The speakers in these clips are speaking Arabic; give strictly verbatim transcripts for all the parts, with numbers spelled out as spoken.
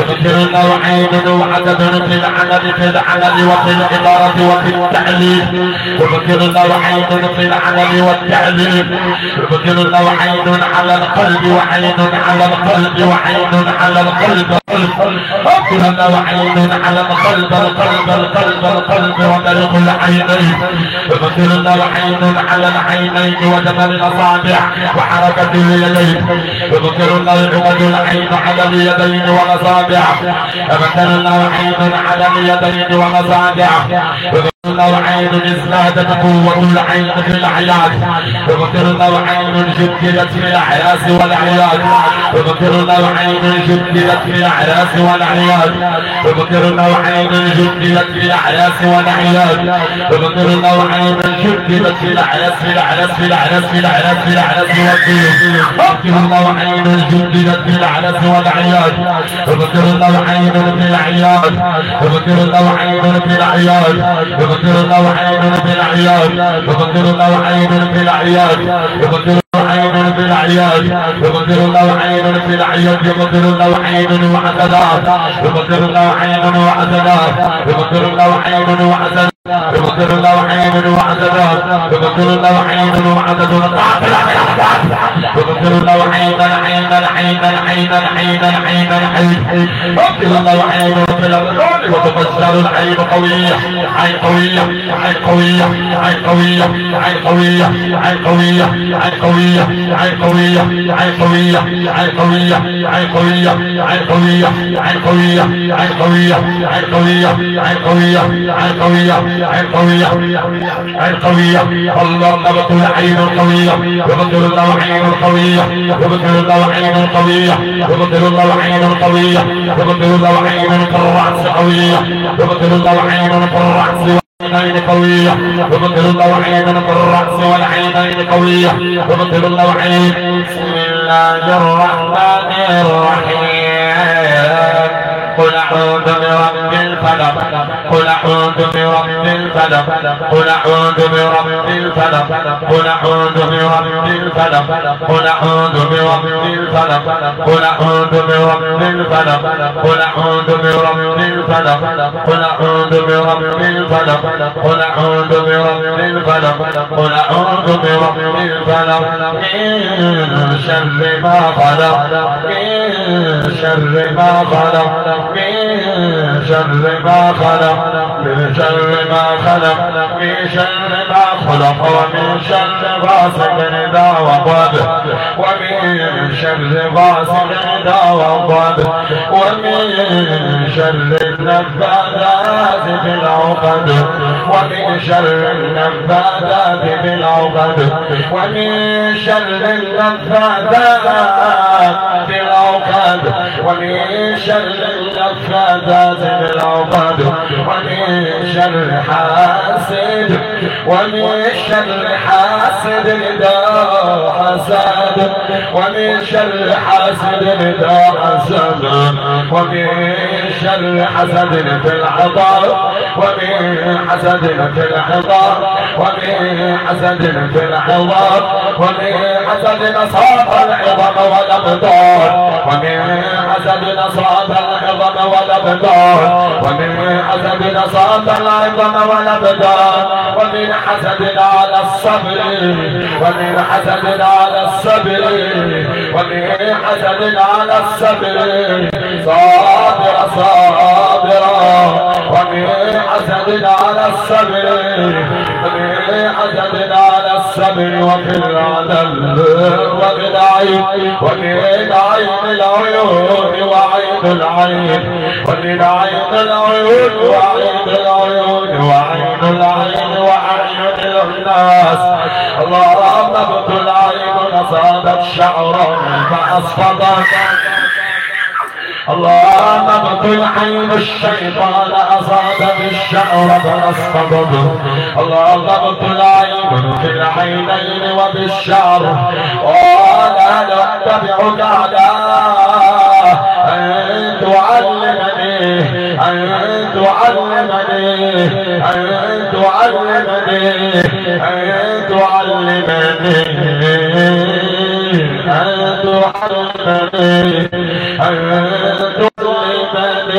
يغفر الله عين وعدد في العدد في العدد وفي الإدارة وفي التعليم. يغفر الله عين في العدد والتعليم. يغفر الله عين على القلب وعين على القلب وعين على القلب. يغفر الله عين على القلب القلب القلب القلب وطريق العينين. يغفر الله عين على العينين ودمر الأصابع وحركة اليدين. يغفر الله عقد العين على اليدين والأصابع. يغفر الله عين على اليدين والأصابع. يغفر الله عين ازدادت قوة العين في العياد. يغفر الله عين شكلت في الأعراس والعياد. يغفر الله عين شكلت في الأعراس والعياد. يغفر الله عين شكلت في الأعراس والعياد. يغفر الله عين شكلت في الأعراس في الأعراس في الأعراس في الأعراس في الأعراس والطيب. يغفر الله عين شكلت في الأعراس والعياد. يغفر الله عين في العياد. يغفر الله عين في العياد. يغفر الله عين في العياد. يغفر الله عين في العياد. يغفر الله عين في العياد. يغفر الله عين في العياد. يغفر الله عين وعددات. يغفر الله عين وعددات. يغفر الله عين وعددات. يغفر الله عين وعددات. يغفر الله عين وعددات. يغفر الله عين العين العين العين العين العين العين. يغفر الله عين في الأرض وتبشر العين قوية. عين قوية عين قوية عين قوية عين قوية عين قوية عين قوية عين قوية عين قوية عين قوية عين قوية عين قوية عين قوية عين قوية عين قوية عين قوية عين قوية عين قوية عين قوية. الله نبت العين القوية. يغفر الله عين القوية. يغفر الله عين القوية. يغفر الله عين القوية. يغفر الله عين كالرأس قوية. يغفر الله عين كالرأس والعين قوية. يغفر الله عين كالرأس والعينين قوية. يغفر الله عين. بسم الله الرحمن الرحيم. قل أعوذ برب الفلق. قل أعوذ برب الفلق. قل أعوذ برب الفلق. قل أعوذ برب الفلق. قل أعوذ برب الفلق. قل أعوذ برب الفلق. قل أعوذ برب الفلق. قل أعوذ برب الفلق. قل أعوذ برب الفلق. قل أعوذ برب الفلق. من شر ما خلق. من شر ما خلق. من شر ما خلق. من شر ما خلق. من شر ما خلق. ومن شر غاسق إذا وقب. ومن شر غاسق إذا وقب. ومن شر النفاثات في العقد. ومن شر النفاثات في العقد. ومن شر النفاثات في العقد. ومن شر النفاثات في العقد. ومن شر حاسد. ومن شر حاسد إذا حسد. ومن شر حاسد إذا حسد. ومن شر حسد في العطاء. ومن حسد في العطاء. ومن حسد في العطاء. ومن حسد أصاب العظم والأبطال. ومن حسد أصاب العظم والأبطال. ومن حسد أصاب العظم والأبطال. ومن حسد على الصبر. ومن حسد على الصبر. ومن حسد على الصبر. صابر صابرا. ومن حسد على الصبر. ومن حسد على الصبر. وفي العدل وفي العين. ومن عين العيون وعين العين. ومن عين العيون وعين العيون وعين العين وعين الناس. اللهم ابطل العين أصابت شعرا فأصفضت. اللهم ابطل عين الشيطان أصابت الشعر فأصفضت. اللهم ابطل عين في العينين وفي الشعر. ولا نتبعك على أن تعلمني أن تعلمني أن تعلمني أن تعلمني أن تعلمني أن تعلمني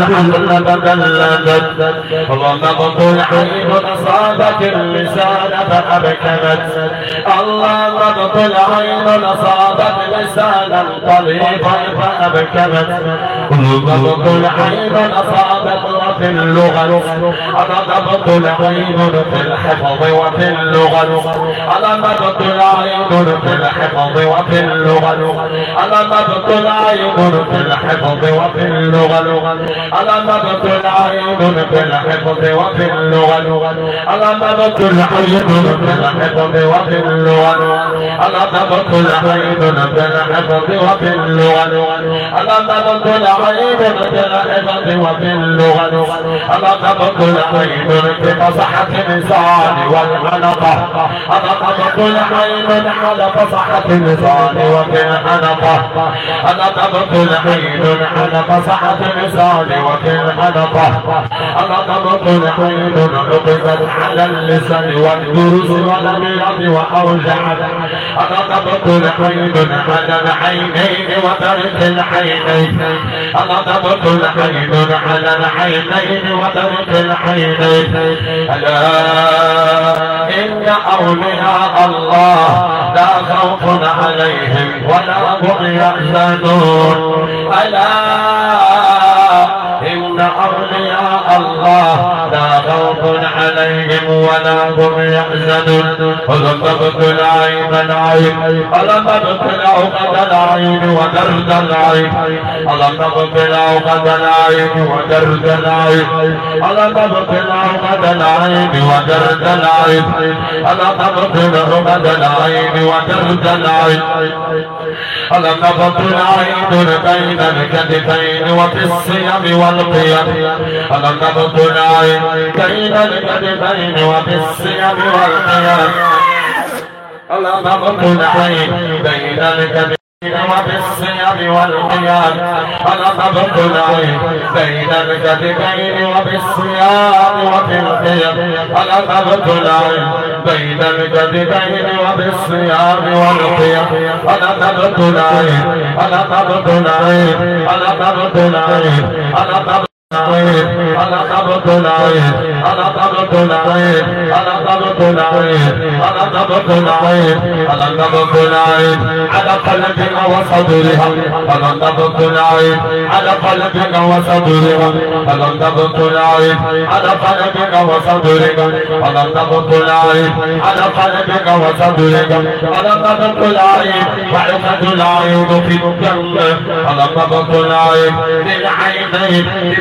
الحمل تبلدت ضممت العين أصابت اللسان فأبكمت ضممت العين أصابت لسانا طليقا فأبكمت ضممت العين أصابت وفي اللغة ضممت العين في الحفظ وفي اللغة ضممت العين في الحفظ وفي اللغة ضممت العين في الحفظ وفي اللغة ضممت العين في الحفظ وفي اللغة ضممت العين في الحفظ وفي اللغة ضممت العين في الحفظ وفي اللغة ضممت العين في الحفظ وفي اللغة ضممت العين في فصحة اللسان والحنقة ضممت العين على فصحة اللسان وفي الحنقة ضممت العين على فصحة اللسان وفي الحنقة ضممت العين عقدت على اللسان والدروس والميراث وأوجعت ضممت العين على العينين وترك العينين ضممت العين على العينين وترك العينين ألا إن أولياء الله لا خوف عليهم ولا هم يحزنون ألا إن أولياء الله لا خوف عليهم ولا هم يحزنون ضممت العين العين ضممت العقد العين ودرد العين ضممت العقد العين ودرد العين ضممت العقد العين ودرد العين ضممت العقد العين ودرد العين ضممت العين بين الكتفين وفي الصيام والقيام ضممت العين بين الكتفين وفي الصيام والقيام ضممت العين بين الكتفين وفي الصيام والقيام ضممت العين بين الكتفين وفي الصيام وفي القيام ضممت العين بين الكتفين وفي الصيام والقيام ضممت العين ضممت العين ضممت العين أنا ضبط العين أنا ضبط العين أنا ضبط العين أنا ضبط العين أنا ضبط العين على قلبك وصدرها أنا ضبط العين على قلبك وصدرها أنا ضبط العين على قلبك وصدرك أنا ضبط العين على قلبك وصدرك أنا ضبط العين وعقد العين في الدم أنا ضبط العين للعينين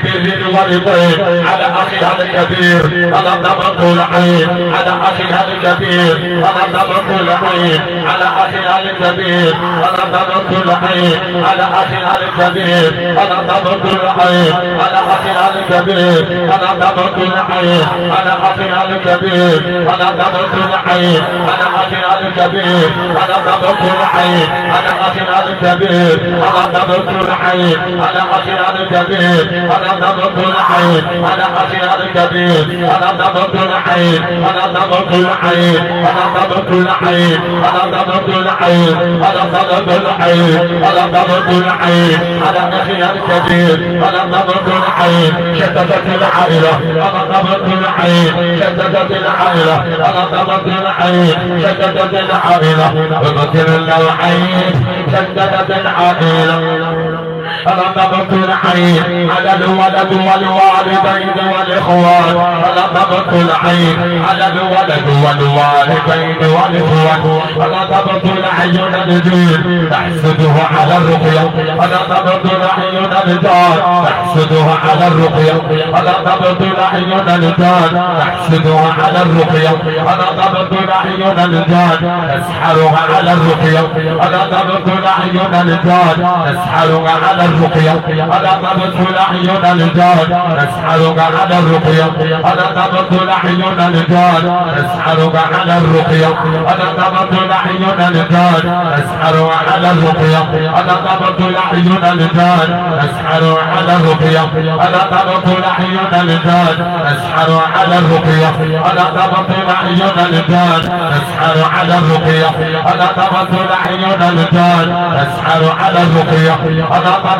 والبيت على أخيها الكبير أنا ضبط العين على أخيها الكبير أنا ضبط العين على أخيها الكبير أنا ضبط العين على أخيها الكبير أنا ضبط العين على أخيها الكبير أنا ضبط العين على أخيها الكبير أنا ضبط العين على أخيها الكبير أنا ضبط العين على أخيها الكبير أنا ضبط العين على أخيها الكبير أنا ضبط العين على أخيها الكبير أنا ضبط العين أنا ضبط العين أنا ضبط العين أنا ضبط العين أنا ضبط العين أنا ضبط العين على أخيها الكبير أنا ضبط العين شتتت العائلة أنا ضبط العين شتتت العائلة أنا ضبط العين شتتت العائلة وبكر النوعين شتتت العائلة أنا ضبط العين على الولد والوالدين والإخوان أنا ضبط العين على الولد والوالدين والإخوان أنا ضبط العيون الجيل تحسده على الرقية أنا ضبط العيون الجار تحسده على الرقية أنا ضبط العيون الجار تحسده على الرقية أنا ضبط العيون الجار تسحرها على الرقية أنا ضبط العيون الجار تسحرها على الرقية أنا ضبط العيون الجار تسحرك على الرقية أنا ضبط العيون الجار تسحرك على الرقية أنا ضبط العيون الجار تسحرك على الرقية أنا ضبط العيون الجار تسحرك على الرقية أنا ضبط العيون الجار تسحرك على الرقية أنا ضبط العيون الجار تسحرك على الرقية أنا ضبط العيون الجار تسحرك على الرقية أنا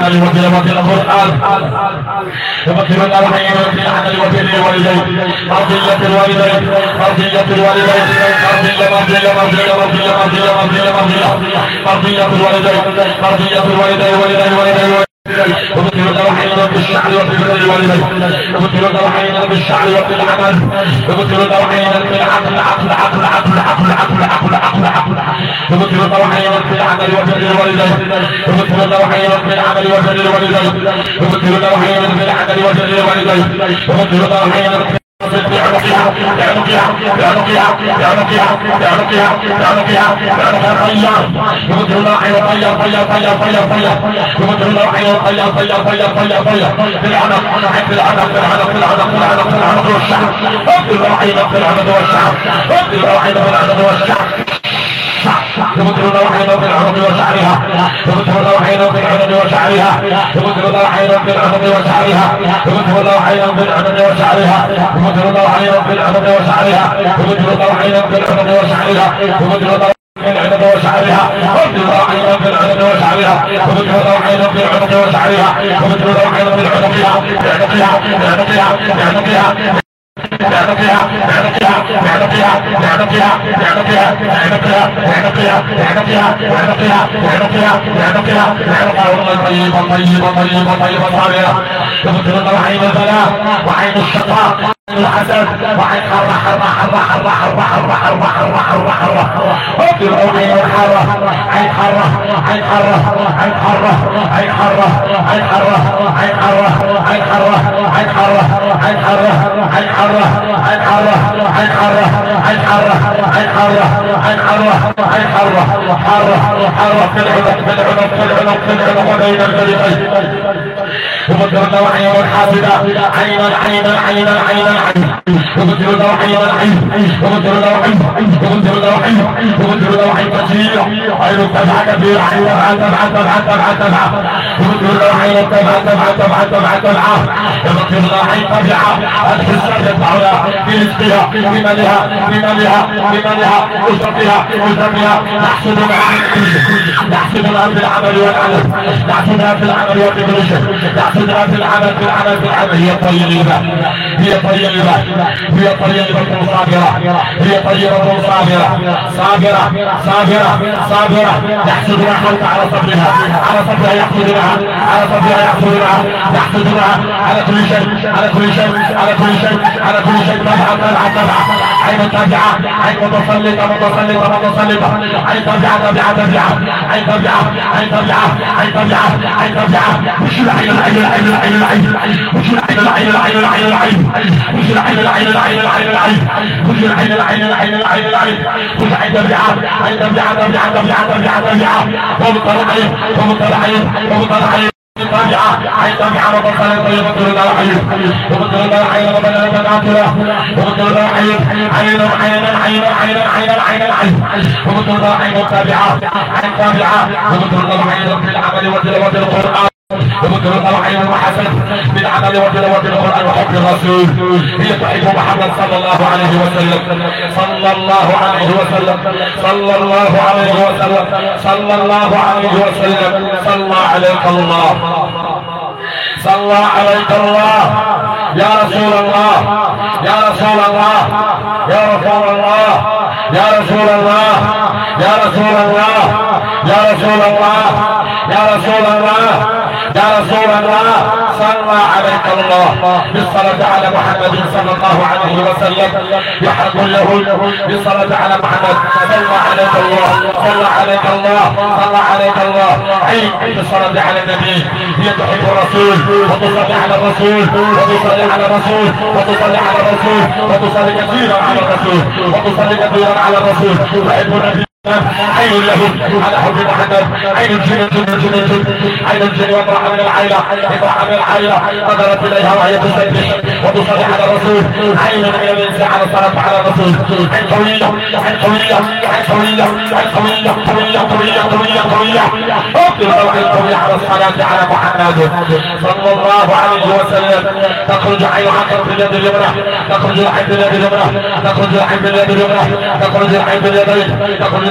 بالعمل وتلاوة القرآن يبكر الله عين بالعمل وبر الوالدين مرضية الوالدين مرضية الوالدين مرضية مرضية مرضية مرضية مرضية مرضية مرضية مرضية الوالدين مرضية الوالدين والدين والدين وبكر الله عين بالشعر وبر الوالدين وبكر الله عين بالشعر وبالعمل وبكر الله عين بالعقل عقل عقل عقل عقل عقل عقل عقل عقل وبكر الله عين بالعمل وبر الوالدين وبكر الله عين بالعمل وبر الوالدين وبكر الله عين بالعمل وبر الوالدين وبكر الله عين يعنقها يعنقها يعنقها يعنقها يعنقها يعنقها يعنقها طيار يبكر الله عين طيار طيار طيار طيار طيار يبكر الله عين طيار طيار طيار طيار طيار في العنق في العنق في العنق في العنق في العنق في العنق والشعر يبكر الله عين في العنق والشعر يبكر الله عين في العنق والشعر يبكر الله عين في العنق وشعرها يبكر الله عين في العنق وشعرها يبكر الله عين في العنق وشعرها يبكر الله عين في العنق وشعرها يبكر الله عين في العنق وشعرها يبكر الله عين في العنق وشعرها يبكر الله في العنق وشعرها يبكر الله عين في العنق وشعرها يبكر الله عين في العنق وشعرها يبكر الله عين في عنقها عنقها عنقها عنقها يعنقها يعنقها يعنقها يعنقها يعنقها يعنقها يعنقها يعنقها يعنقها يعنقها يعنقها يعنقها والله طيبة طيبة طيبة طيبة صابرة يبكر الله عين البلاء وعين الشقاء الحسد وعين حرة حرة حرة حرة حرة حرة حرة حرة حرة حرة يبكر عين الحرة عين حرة عين حرة عين حرة عين حرة عين حرة عين حرة عين حرة عين حرة عين حرة عين حرة عين حرة عين حرة عين حرة عين حرة عين حرة عين حرة حرة حرة في العنق في العنق في العنق في العنق بين الفريقين يبكر الله عين الحاسدة عين العين العين العين العين يبكر الله عين العين يبكر الله عين يبكر الله عين يبكر الله عين كثيرة عين تبعة كثيرة عين تبعة تبعة تبعة تبعة يبكر الله عين تبعة تبعة تبعة تبعة تبعة يبكر الله عين تبعة الحسة يدفعها في رزقها في مالها في مالها في مالها أسرتها أسرتها نحسدها نحسدها في العمل والعمل نحسدها في العمل والعمل نحسدها في العمل في العمل في العمل هي طيبة هي طيبة هي طيبة صابرة هي طيبة صابرة صابرة صابرة صابرة يحسدها حتى على صبرها على صبرها يحسدها على صبرها يحسدها يحسدها على كل شيء على كل شيء على كل شيء على كل شيء تبعة تبعة تبعة عين تابعة عين متسلطة متسلطة متسلطة عين تابعة تابعة تابعة عين تابعة عين تابعة عين تابعة عين تابعة مش العين العين العين العين العين مش العين العين العين العين العين مش العين العين العين العين العين مش العين العين العين العين العين مش عين تابعة عين تابعة تابعة تابعة تابعة تابعة ومطلع عين ومطلع عين ومطلع عين تابعة عين تابعة متصلة يبكر الله عين يبكر الله عين ربنا تبعتها يبكر الله عين عين عين عين عين عين عين العين يبكر الله عين تابعة عين تابعة يبكر الله عين في العمل وتلاوة القرآن يبكر الله عين وحسن بالعمل وتلاوة القرآن وحب الرسول هي تحب محمد صلى الله عليه وسلم صلى الله عليه وسلم صلى الله عليه وسلم صلى الله عليه وسلم صلى عليك الله صلى عليك الله يا رسول الله يا رسول الله يا رسول الله يا رسول الله يا رسول الله يا رسول الله يا رسول الله يا رسول الله صلى عليك الله بالصلاة على محمد صلى الله عليه وسلم يحرق له بالصلاة على محمد صلى عليك الله صلى عليك الله صلى عليك الله عين بالصلاة على النبي هي تحب الرسول وتصلي على الرسول وتصلي على الرسول وتصلي على الرسول وتصلي كثيرا على الرسول وتصلي كثيرا على الرسول تحب النبي عين له على حب محمد عين الجنة جنة جنة عين الجنة وطرح من العيلة اطرح من العيلة نظرت اليها وهي تسبح وتصلي على الرسول عين من الانسان على الصلاة على الرسول عين قوية عين قوية عين قوية عين قوية قوية قوية قوية قوية اطلب عين قوية على الصلاة على محمد صلى الله عليه وسلم تخرج عين حقا في اليد اليمنى تخرج العين في اليد اليمنى تخرج العين في اليد اليمنى تخرج العين في اليدين تخرج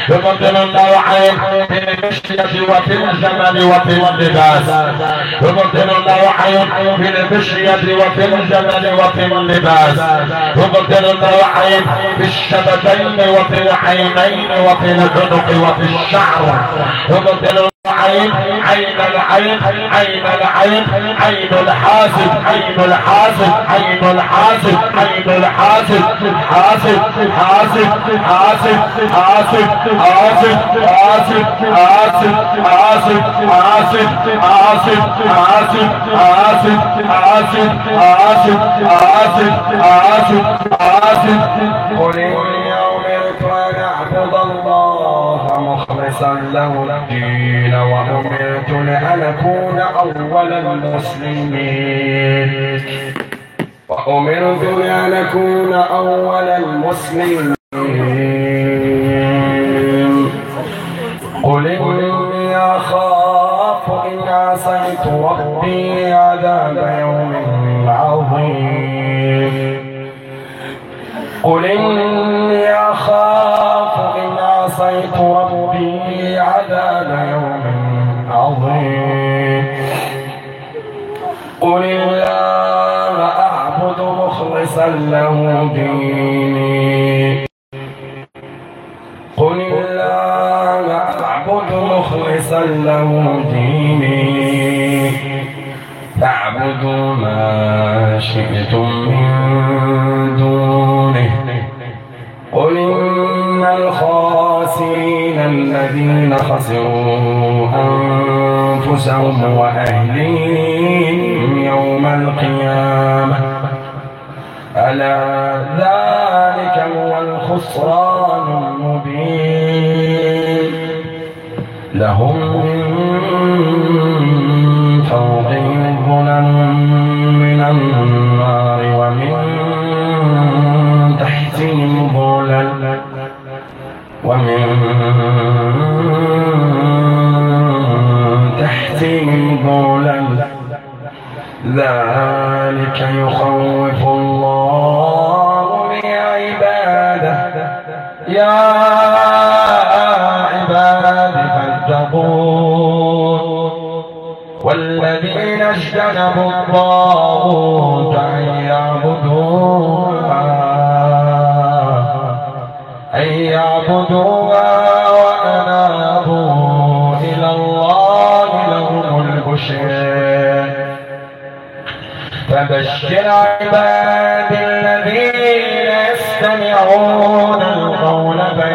يبطل النوعين في المشية وفي الجمل وفي اللباس يبطل النوعين في المشية وفي الجمل وفي اللباس يبطل النوعين في الشفتين وفي العينين وفي العنق وفي الشعر يبطل عين عين العين عين العين عين الحاسد عين الحاسد عين الحاسد عين الحاسد حاسد حاسد حاسد حاسد حاسد حاسد حاسد حاسد حاسد حاسد حاسد حاسد حاسد حاسد حاسد حاسد حاسد قل إني أمرت أن أعبد الله مخلصا له الدين وأمرت لأن أكون أول المسلمين وأمرت لأن أكون أول المسلمين قل إني أخاف إن عصيت ربي عذاب يوم عظيم قل إني أخاف إن عصيت ربي عذاب يوم عظيم قل الله أعبد مخلصا له ديني قل الله أعبد مخلصا له ديني فاعبدوا ما شئتم من دونه قل إن الخاسرين الذين خسروا أنفسهم وأهليهم يوم القيامة ألا ذلك هو الخسران المبين لهم من فوقهم ظلل من النار ومن تحتهم ظلل ومن تحتهم ظلل ذلك يخوف الله بعباده يا عباد فاتقون والذين اجتنبوا الطاغوت أن يعبدوها أن يعبدوها وأنابوا إلى الله لهم البشرى فبشر عبادي